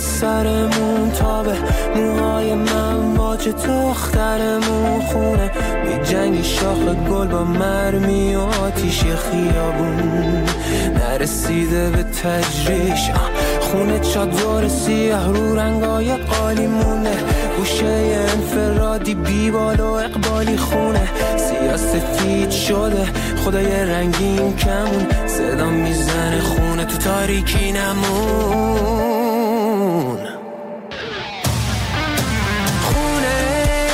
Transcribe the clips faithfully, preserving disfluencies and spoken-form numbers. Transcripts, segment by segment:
از سرمون تابه، موهای من واج دخترمون خونه، می جنگی شاخ گل با مرمی و آتیش خیابون، نرسیده به تجریش خونه چادر سیاه رو رنگای قالی مونه، گوشه انفرادی بیبال و اقبالی خونه، سیاه سفید شده خدای رنگین کمون، صدا میزنه خونه تو تاریکی نمون. خونه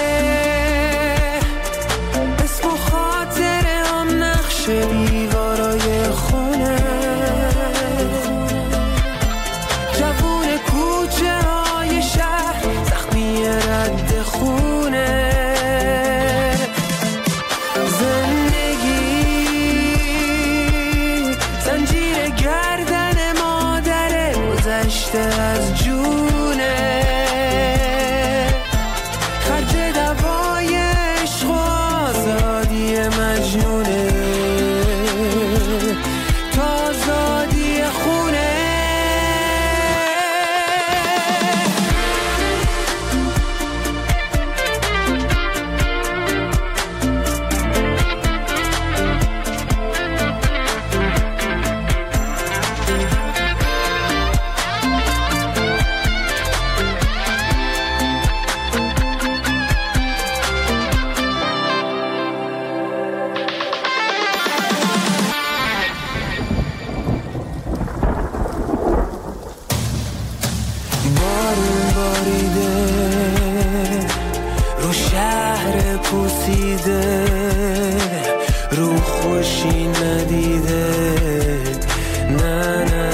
اسم و خاطره هم نقش دیوارای خونه، جوون کوچه های شهر زخمی رد خونه، زندگی زنجیر گردن مادره، گذشته از جونه، خرج دوای عشق و آزادی مجنونه، تا آزادی خونه. بارون باریده رو شهر پوسیده، رو خوشی ندیده، نه نه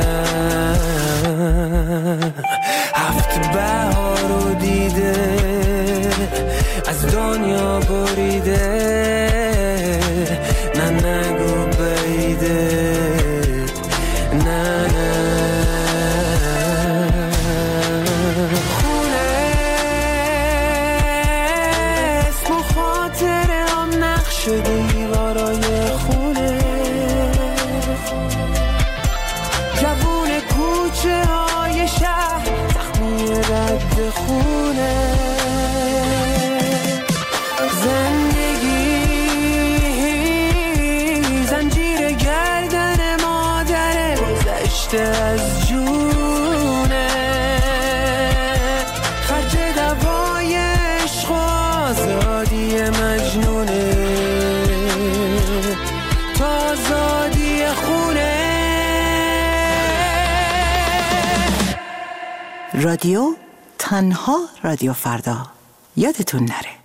هفت بهار رو دیده، از دنیا بریده، نه نگو بیده، نه نه دیوارای خونه، جوون کوچه های شهر زخمی رد خونه، زندگی زنجیر گردن مادره، گذشته از جونه، خرج دوای عشق و آزادی مجنونه، تا آزادی خونه. رادیو تنها رادیو فردا، یادتون نره.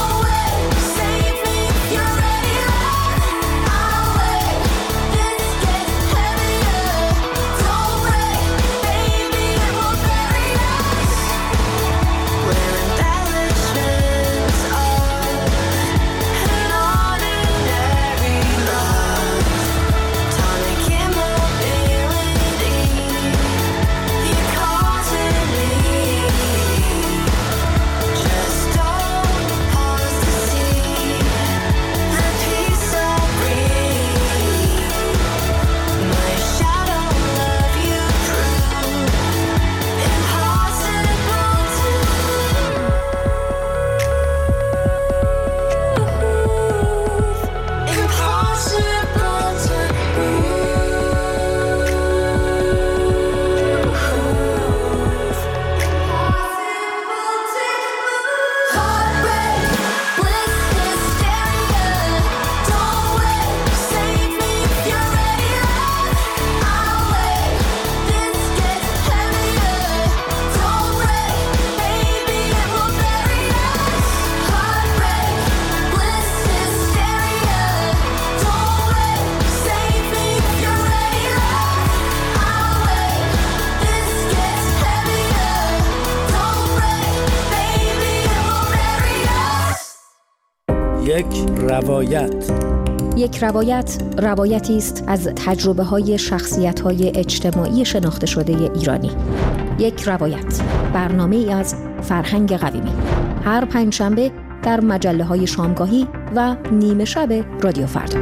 This یک روایت. یک روایت روایتی است از تجربه‌های شخصیت‌های اجتماعی شناخته شده ایرانی. یک روایت، برنامه‌ای از فرهنگ قویمی. هر پنجشنبه در مجله‌های شامگاهی و نیمه شب رادیو فردا.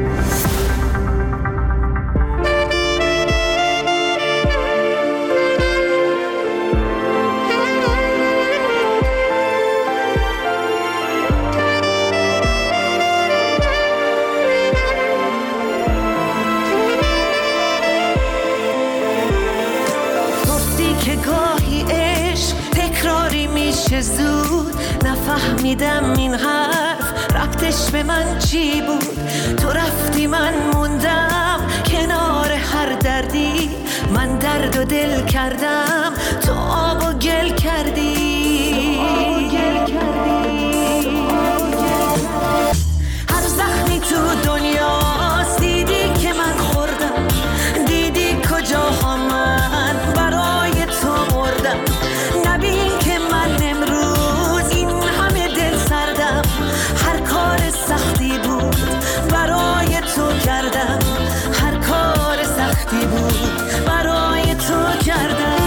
زود نفهمیدم این حرف ربطش به من چی بود. تو رفتی من موندم کنار هر دردی، من درد و دل کردم تو آب و گل کردی. هر زخمی تو دنیاست دیدی که من خوردم، دیدی کجاها من برای تو مردم. نبین که من امروز این همه دل سردم، هر کار سختی بود برای تو کردم، هر کار سختی بود برای تو کردم.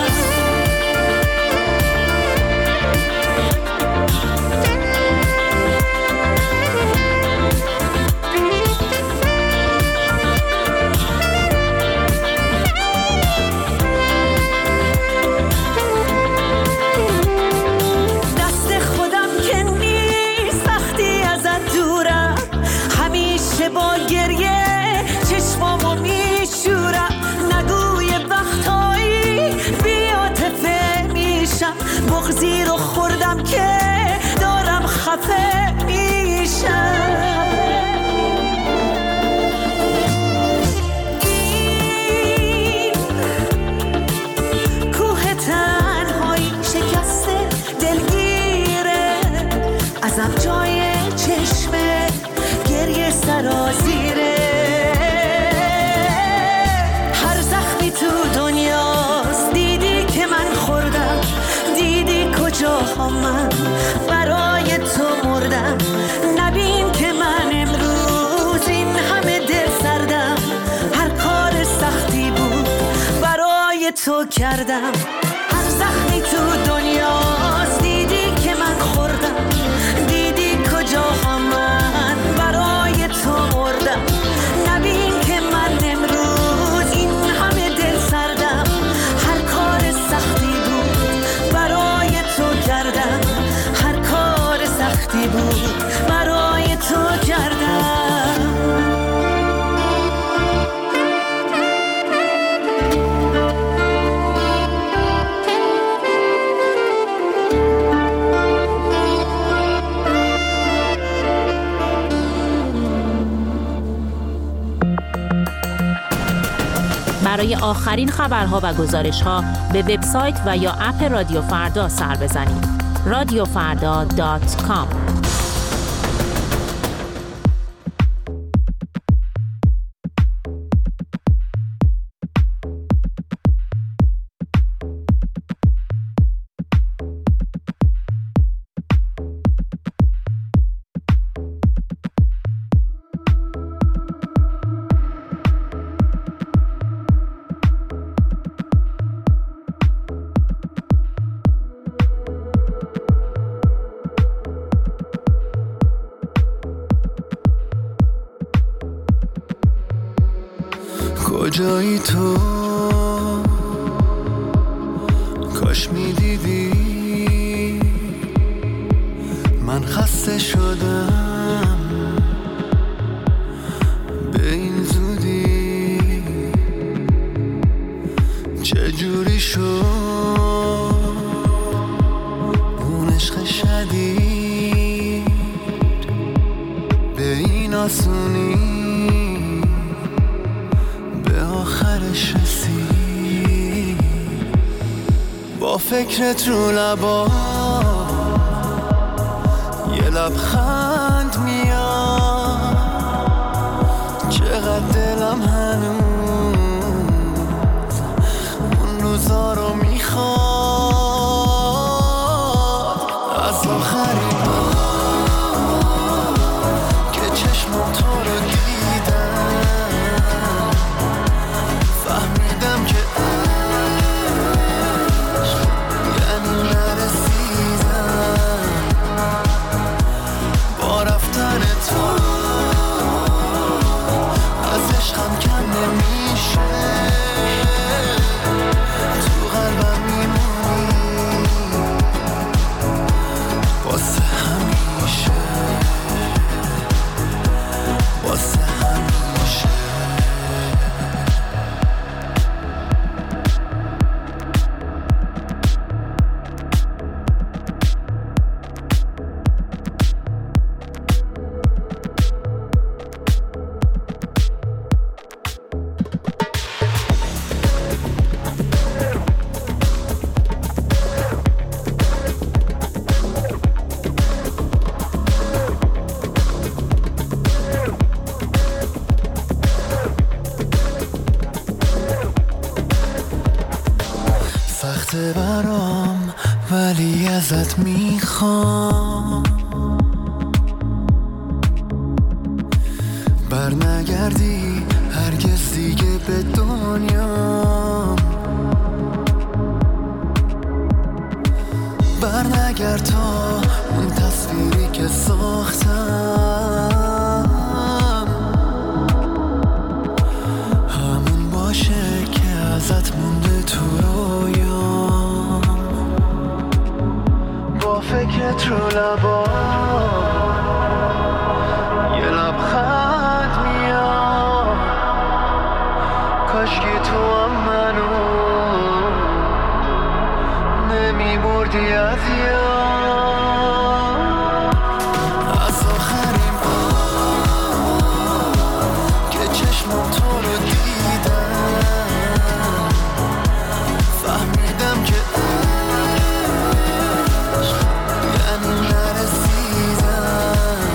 با گریه چشمامو میشورم، نگوی وقتایی بی‌عاطفه میشم، بغضی رو خوردم که دارم خفه میشم. این کوه تنهایی شکسته دلگیره، ازم جای چشمه گریه سرازیره. هر زخمی تو دنیاست دیدی که من خوردم، دیدی کجاها من برای تو مردم. نبین که من امروز این همه دل سردم، هر کار سختی بود برای تو کردم. هر زخمی تو دنیاست دیدی که من خوردم، دیدی کجاها من برای تو مردم. نبین که من امروز این همه دل سردم، هر کار سختی بود برای تو کردم، هر کار سختی بود برای تو کردم. برای آخرین خبرها و گزارش‌ها به وبسایت و یا اپ رادیو فردا سر بزنید. رادیو فردا دات کام. کجایی تو؟ کاش میدیدی من خسته شدم به این زودی. چجوری شد اون عشق شدید به این آسونی آخرش رسید. با فکرت رو لبا یه لبخند میاد، چقدر دلم هنوز اون روزا رو میخواد. از آخرین بار ازت میخوام برنگردی هرگز دیگه به دنیا، برنگرد تا اون تصویری که ساختم همون باشه که ازت مونده تو رویام. با فکرت رو لبا یه لبخند میاد، کاشکی تو هم منو نمیبردی از یاد. از آخرین بار که چشمم تو رو دیدم فهمیدم که عشق یعنی نرسیدم.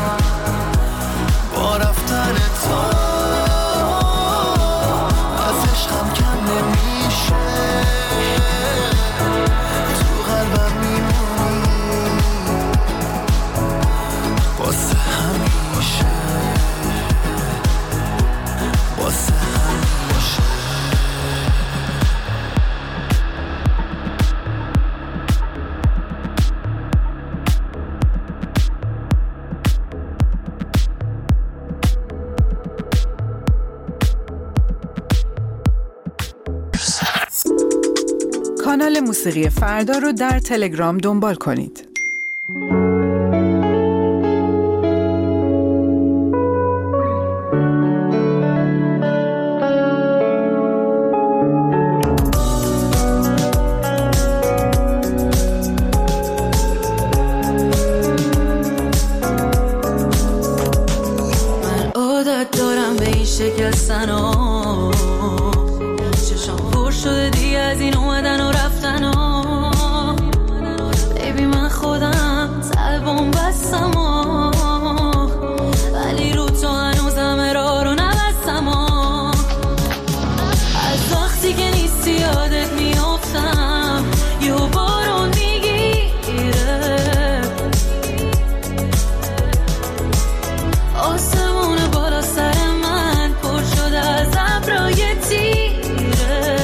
با رفتن تو از عشقم کم نمیشه، تو قلبم میمونی واسه همیشه، واسه همیشه. کانال موسیقی فردا رو در تلگرام دنبال کنید. من عادت دارم به این شکستن ها، چشم پر شده دیگه از این اومدن و رفتن ها. بیبی من خودم سلبم بستم ها، ولی رو تو هنوزم ارا رو نبستم ها. از وقتی که نیستی یادت میافتم، یه بارون میگیره، آسمون بالا سر من پر شده از ابرای تیره.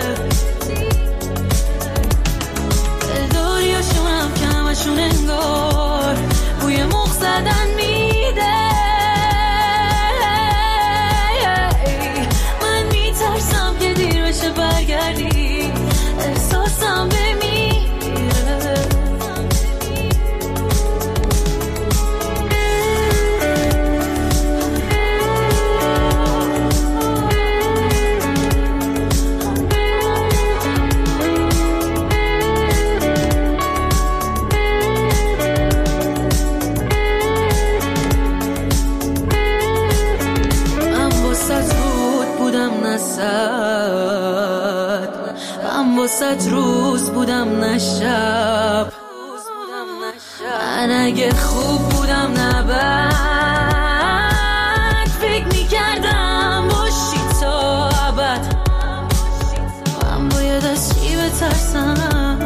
دلداریاشونم که همشون انگار بوی مخ زدن میده. من میترسم که دیر بشه برگردی، احساسم بمیره. من واسط رود بودم نسد، من واسط روز بودم نشب، من اگه خوب بودم نبد، فکر میکردم باشی تا ابد. من باید از چی بترسم؟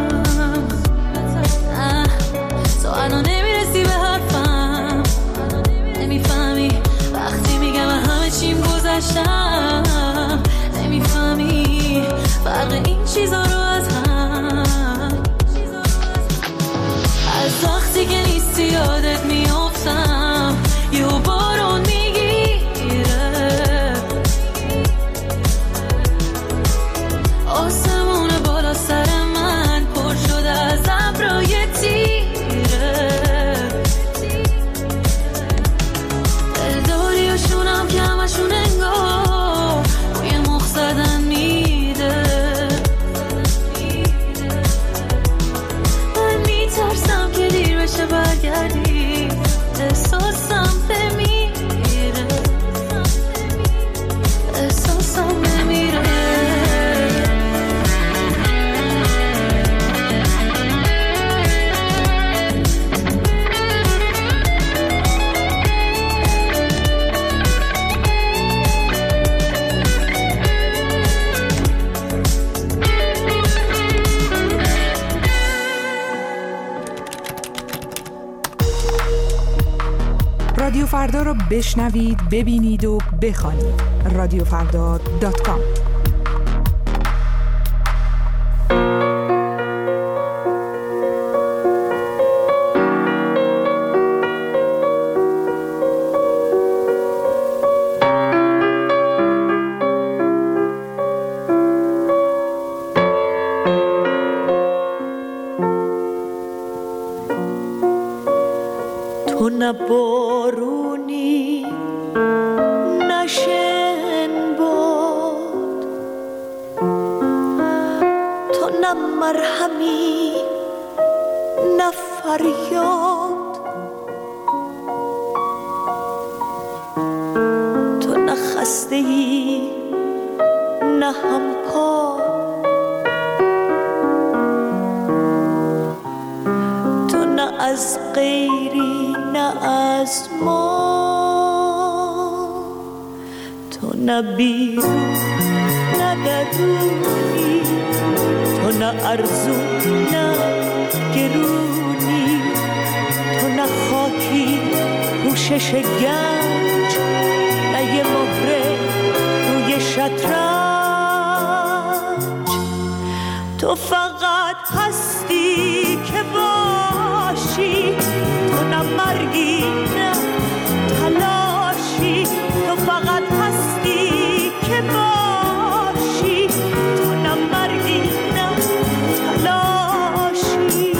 نه، تو الان نمیرسی به حرفم، نمیفهمی وقتی میگم همه چیم گذشتم، نمیفهمی فرق این چیزا رو از هم. از وقتی که نیستی یادت میافتم، یه بارون میگیره، آسمون بالا سر من پر شده از ابرای تیره. دلداریاشونم که همشون انگار بوی مخ زدن میده. فردا رو بشنوید، ببینید و بخوانید. رادیو فردا دات کام. تو نه بارونی نه شن باد، تو نه مرهمی نه فریاد، تو نه خسته‌ای نه همپا، تو نه از غیری نه از ما، تو نه بیرون نه درونی، تو نه ارزون نه گرونی، تو نه خاکی پوشش گنج نه یه مهره روی شطرنج، تو فقط هستی که باشی، تو نه مرگی نه تلاشی، تو فقط هستی که باشی، تو نه مرگی نه تلاشی.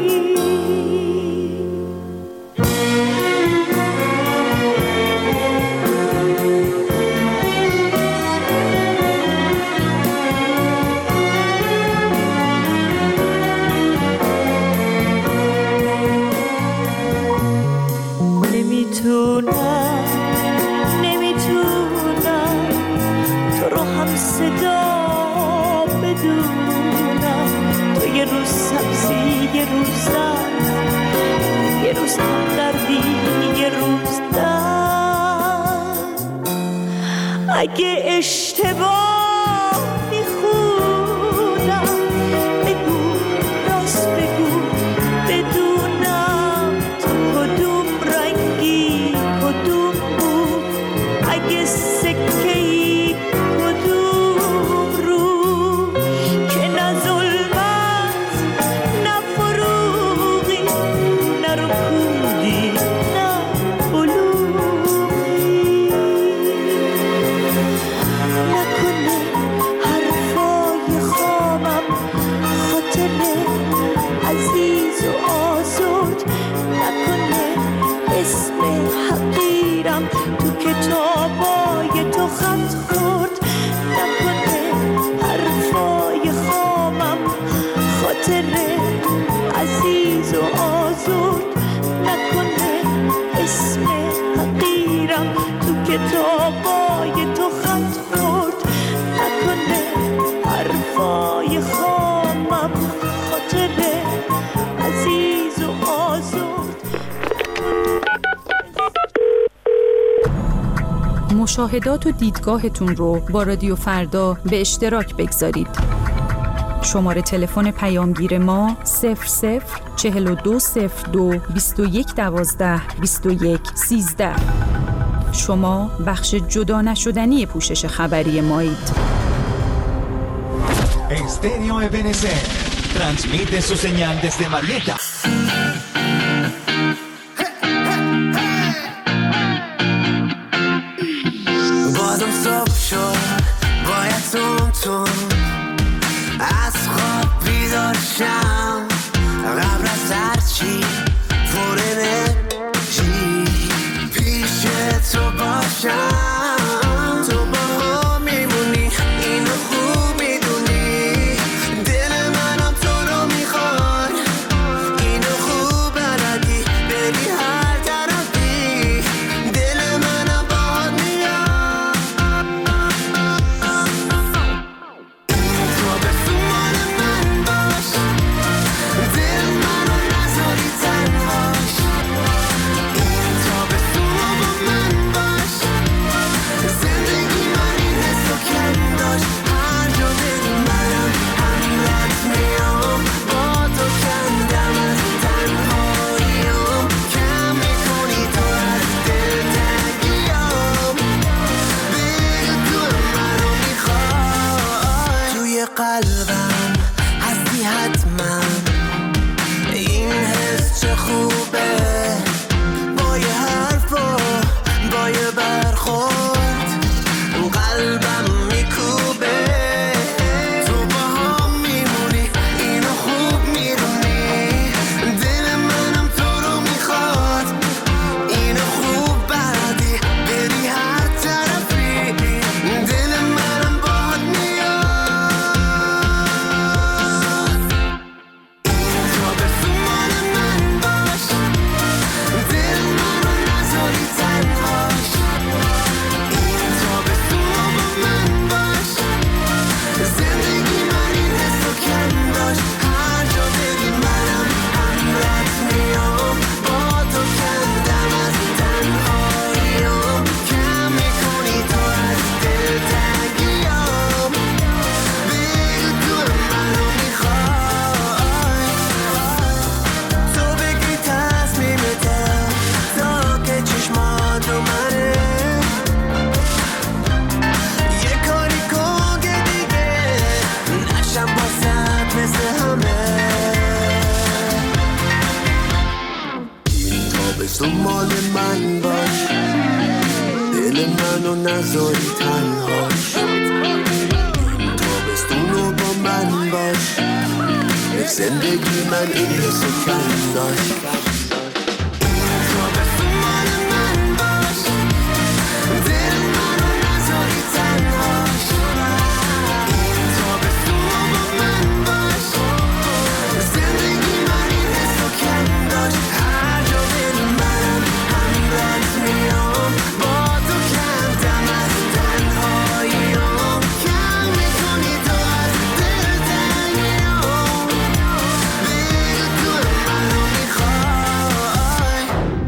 نمیتونم نمیتونم تو رو هم صدا بدونم، تو یه روز سبزی یه روز زرد، یه روز هم دردی یه روز درد. اگه اشتباه میخونم بگو، راست بگو بدونم تو کدوم رنگی کدوم بود، اگه سکه‌ای کدوم رو، که نه ظلمت نه فروغی نه رکودی نه بلوغی. نکنه حرفای خامم خاطر عزیز و آزاد، نکنه اسم حقیرم تو کتابای تو خط خورد، نکنه حرفای خامم خاطر عزیز و آزاد، نکنه اسم حقیرم تو کتابای تو خط خورد، نکنه حرفای خامم خاطر عزیز و آزاد. مشاهدات و دیدگاهتون رو با رادیو فردا به اشتراک بگذارید. شماره تلفن پیامگیر ما صفر صفر چهل و دو صفر دو بیست و یک دوازده بیست و یک سیزده. شما بخش جدا نشدنی پوشش خبری مایید. Estéreo Ebenezer transmite su señal desde Marietta. بازم صبح شد باید تون تون از خواب بیدار شم، قبل از هرچی پر انرژی پیش تو باشم. تو با هم میمونی اینو خوب میدونی، دل منم تو رو میخواد، اینو خوب بلدی بری هر طرفی، دل منم باهات میاد. تو بسو مال من باش، دل منو نذاری تنهاش، تو بسو با من باش، منو نذاری تنهاش، تابستونو با من باش، یک زندگی من این حسو کم داشت. تابستون مال من باش، دل منو نذاری تنهاش، تابستونو با من باش، زندگی من این حسو کم داشت. هر جا دل منم همراهت میام، با تو کم دم از تنهاییام، کم میکنی تو از دل تنگیام، بگو تو منو میخوای.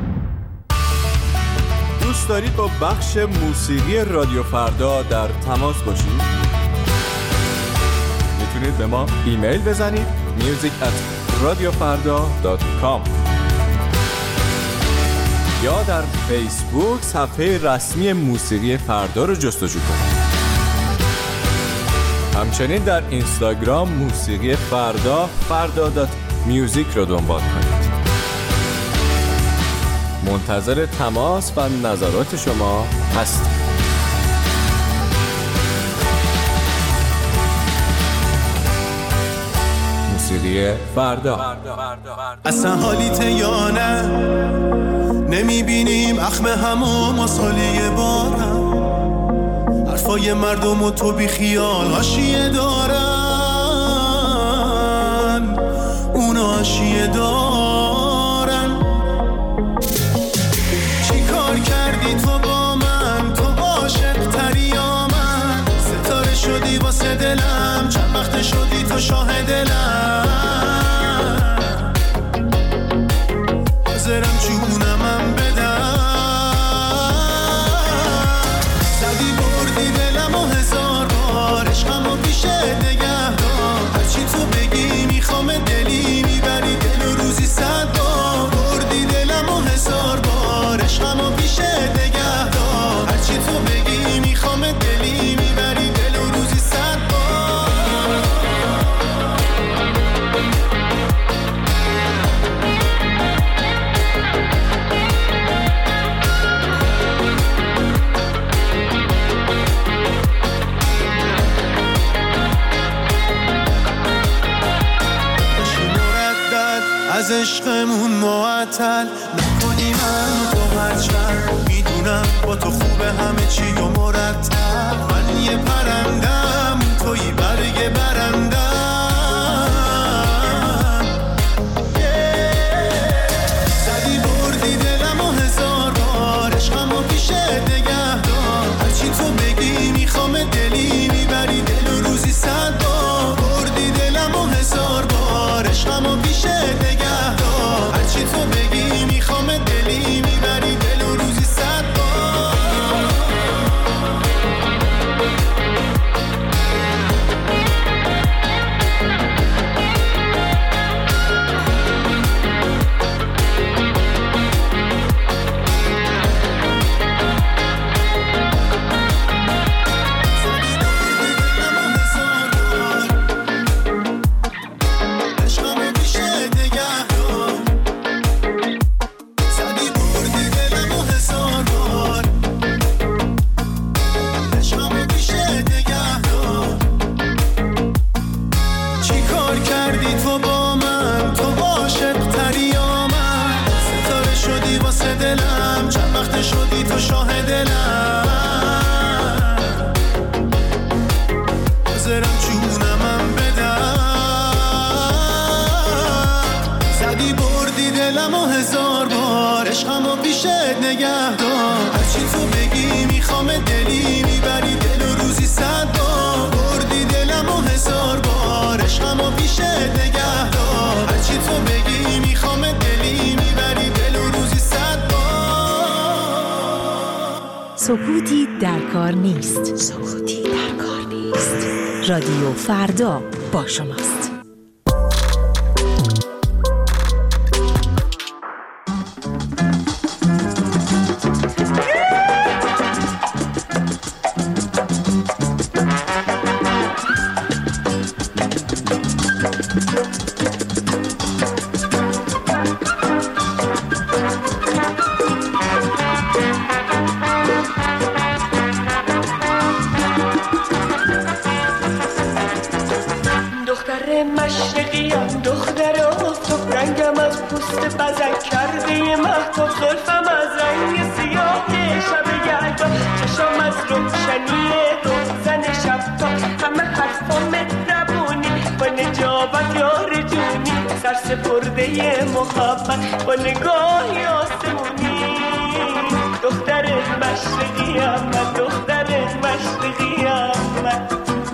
دوست دارید با بخش موسیقی رادیو فردا در تماس باشید؟ میتونید به ما ایمیل بزنید music at radiofarda dot com یا در فیسبوک صفحه رسمی موسیقی فردا رو جستجو کنید. همچنین در اینستاگرام موسیقی فردا فردا دات میوزیک رو دنبال کنید. منتظر تماس و نظرات شما هستیم. موسیقی فردا. اصلا حالیت یا نه، نمیبینیم اخم همو مسالی بارم، حرفای مردم و تو بی خیال حاشیه دارن، اونا حاشیه دارن. چی کار کردی تو با من، تو عاشق تری یا من، ستاره شدی واسه دلم، چند وقت شدی تو شاه دلم، حاضرم جونمم بدم. زدی بردی دلم و هزار بار، عشقمو پیشت نگه دار، هرچی تو بگی میخوام دلی، میبری دل و روزی صد بار. بردی دلم و هزار بار، عشقمو پیشت نگه دار، هرچی تو بگی میخوام دلی، میبری دل و روزی صد بار. از عشقمون معطل نکنی من تو هرچند، میدونم با تو خوبه همه چی و مرتب، من یه پرندم توی برگ برندم. زدی بردی دلم و هزار بار، عشقمو پیشت نگه دار، هرچی تو بگی میخوام دلی، میبری دل و روزی صد بار. بردی دلم و هزار بار، عشقمو پیشت نگه دار، هرچی تو بگی میخوام دلی، میبری دل و روزی صد بار. سکوتی در کار نیست. سکوتی در کار نیست. رادیو فردا با شماست. مشرقیم دختر آفتاب رنگم از پوست بزن کرده مهتاب زلفم از رنگ سیاه شب یلدا چشم از روشنی روزن شب تا همه حرفا مهربونی با نجابت یار جونی سرسپرده محبت با نگاهی آسمونی دختر مشرقیم من دختر مشرقیم من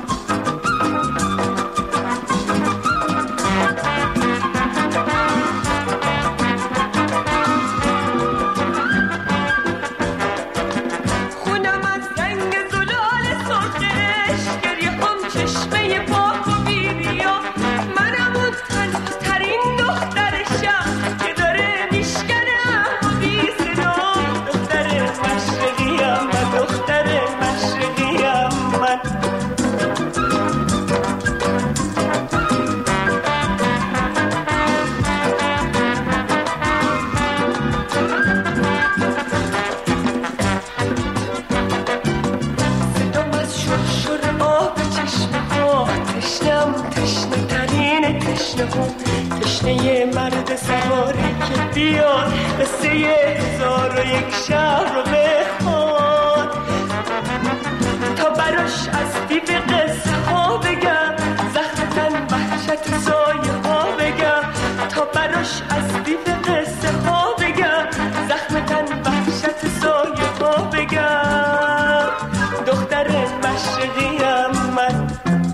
تشنه مرد سواری که بیاد قصه هزار و یک شهر رو بخواد تا براش از دیو قصه ها بگم زخم تن وحشت سایه ها بگم تا براش از دیو قصه ها بگم زخم تن وحشت سایه ها بگم دختر مشرقیم من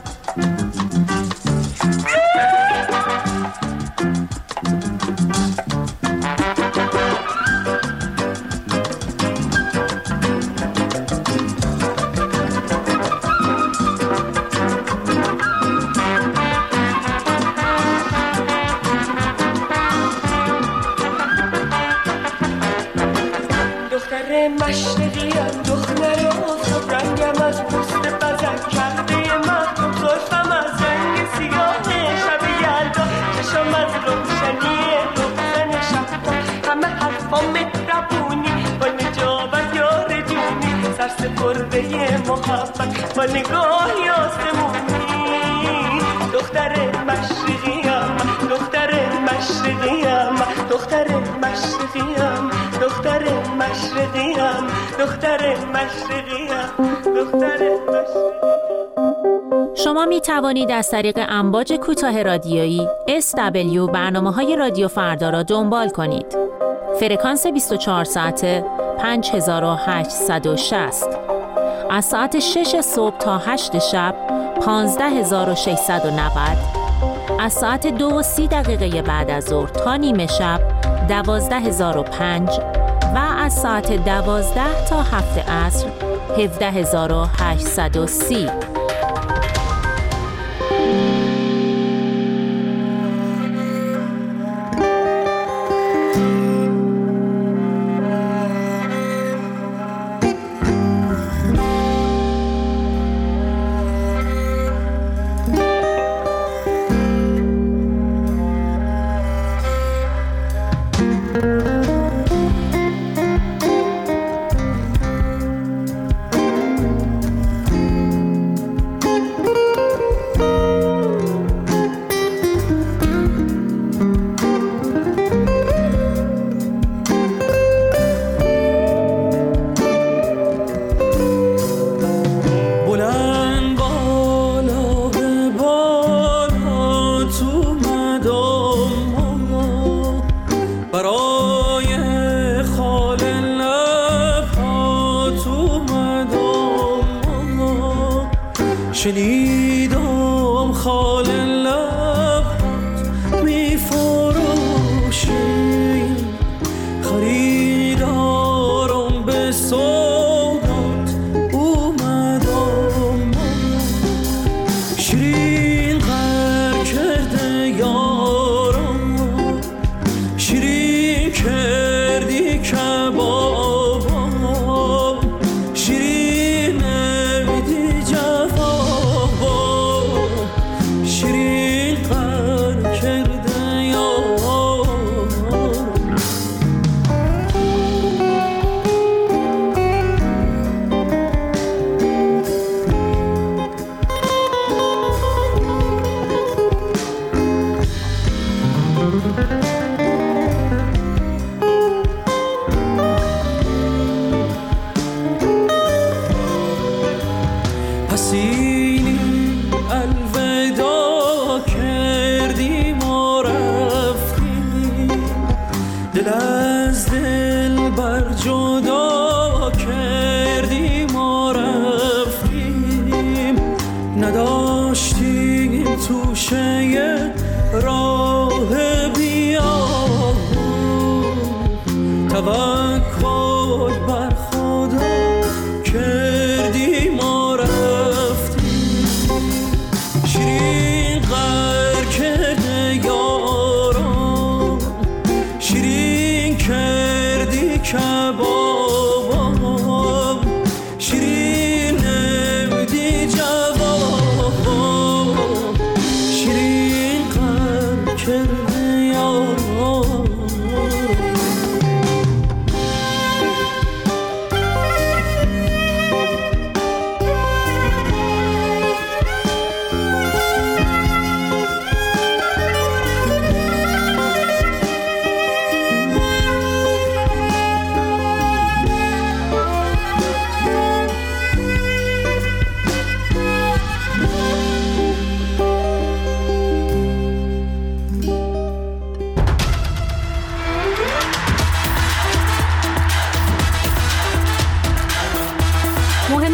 مشرقیم دختر آفتاب رنگم از پوست بزن کرده مهتاب زلفم از رنگ سیاه شب یلدا چشم از روشنی روزن شب تا همه حرفا مهربونی با نجابت یار جونی سرسپرده محبت با نگاهی آسمونی دختر مشرقیم دختر مشرقیم دختر مشرقیم دختر مشرقیم دختر مشرقیم دختر مشرقیم. شما می توانید از طریق امواج کوتاه رادیویی اس دبلیو برنامه‌های رادیو فردا را دنبال کنید. فرکانس بیست و چهار ساعته پنج هزار و هشتصد و شصت از ساعت شش صبح تا هشت شب پانزده هزار و ششصد و نود از ساعت دو و سی دقیقه بعد از ظهر تا نیمه شب دوازده هزار و پنج و از ساعت دوازده تا هفت عصر هفده هزار و هشتصد و سی. شنیدم خال لبت می فروشی خریدارم به سودات اومدم شیرین غر کرده یارم شیرین کردی کبابم شیرین نمیدی جوابم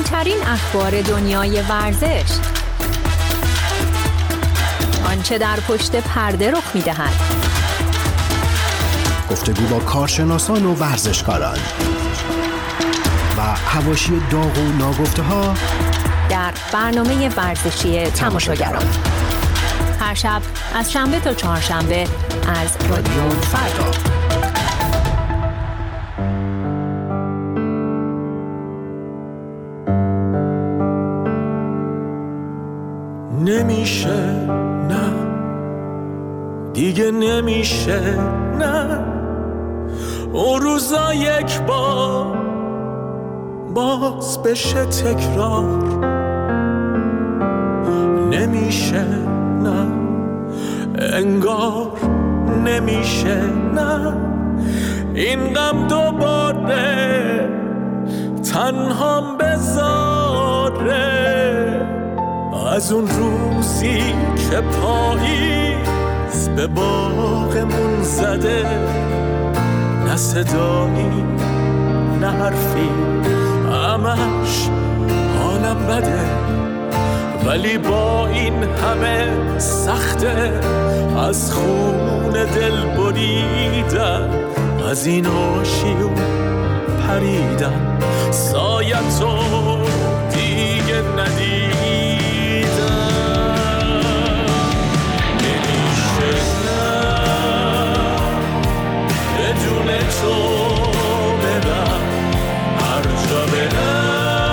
مهمترین اخبار دنیای ورزش، آنچه در پشت پرده رخ می‌دهد، گفتگو با کارشناسان و ورزشکاران و حواشی داغ و ناگفته‌ها در برنامه ورزشی تماشاگران. هر شب از شنبه تا چهارشنبه از رادیو فردا. نمیشه، نه دیگه نمیشه، نه اون روزا یک بار باز بشه تکرار. نمیشه، نه انگار نمیشه، نه این غم دوباره تنهام بذاره. از اون روزی که پاییز به باغمون زده، نه صدایی نه حرفی، همش حالم بده. ولی با این همه سخته، از خون دل بریدن، از این آشیون پریدن، سایتو دیگه ندیدن. نمیشه نه بدون تو برم هر جا برم،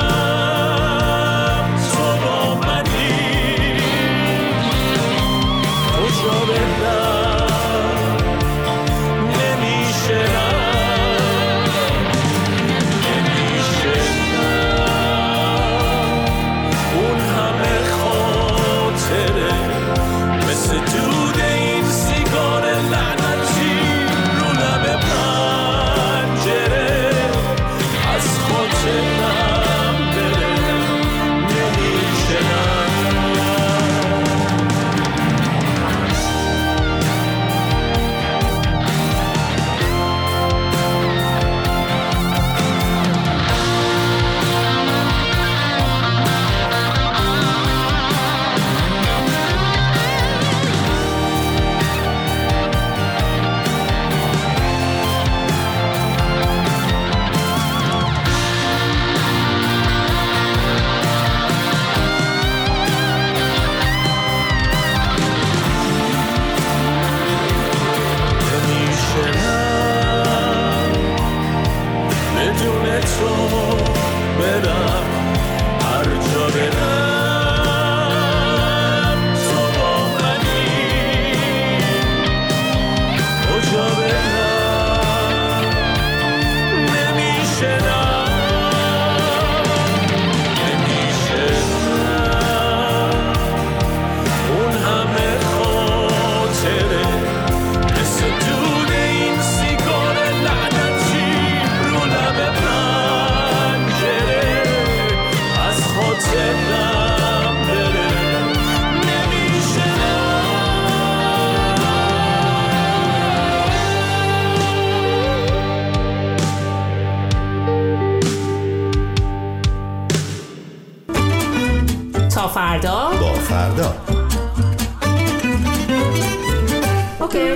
تا فردا با فردا. اوکی.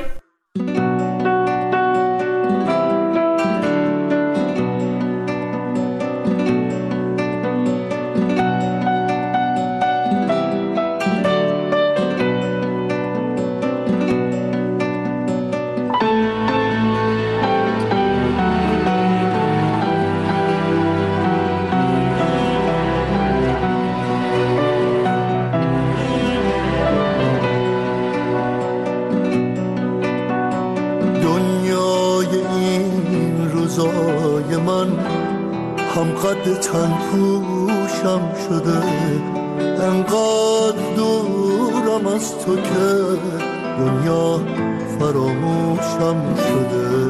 قد تن پوشم شده، انقدر دورم از تو که دنیا فراموشم شده.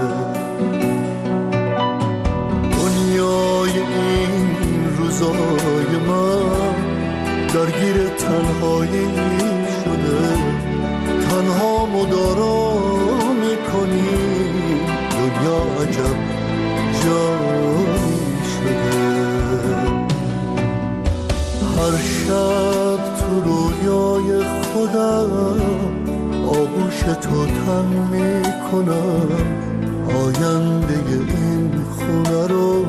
دنیای این روزای من درگیر تنهایی شده، تنها مدارا میکنی دنیا عجب جایی شده. هر شب تو رویای خودم آغوش تو تن میکنم، آینده این خونه رو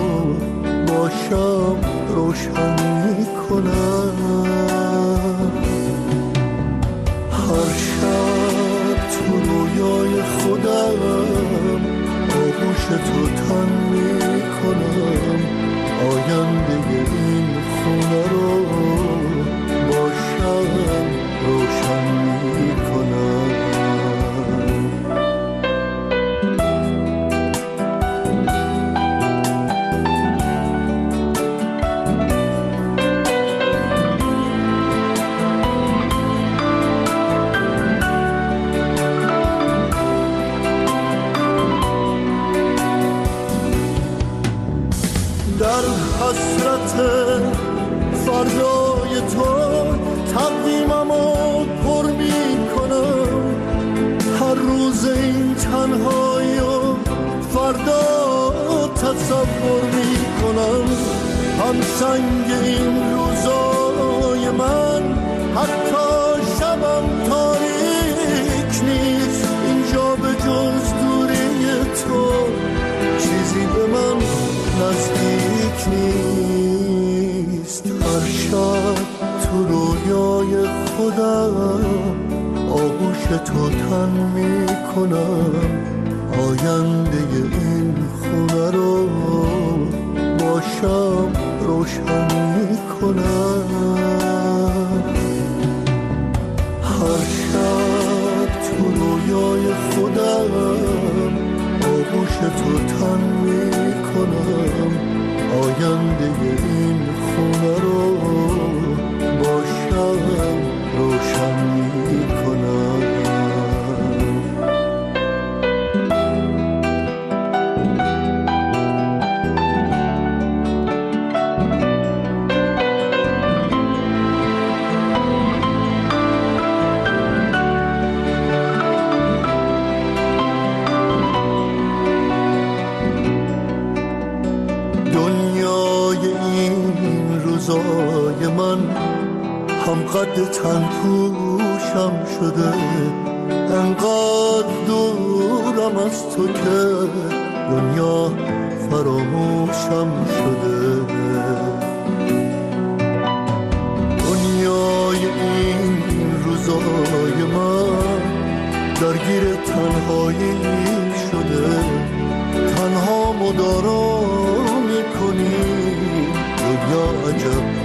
باشم روشن میکنم. هر شب تو رویای خودم آغوش تو تن میکنم، آینده این خونه رو باشم روشن میکنم. در حسرت فردای تو تقویممو پر میکنم، هر روز این تنهایی و فردا تصور میکنم. هم سنگ این روزای من حتی شبم تاریک نیست، اینجا به جز دوری تو چیزی به من نزدیک نیست. هر شب تو رویای خودم آغوش تو تن میکنم، آینده این خونه رو باشم روشن میکنم. هر شب تو رویای خودم آغوش تو تن میکنم، آینده این خونه رو باشم روشن میکنم. روزای من هم قد تن پوشم شده، انقدر دورم از تو که دنیا فراموشم شده. دنیای این روزای من درگیر تنهایی شده، تنها مدارا میکنی دنیا عجب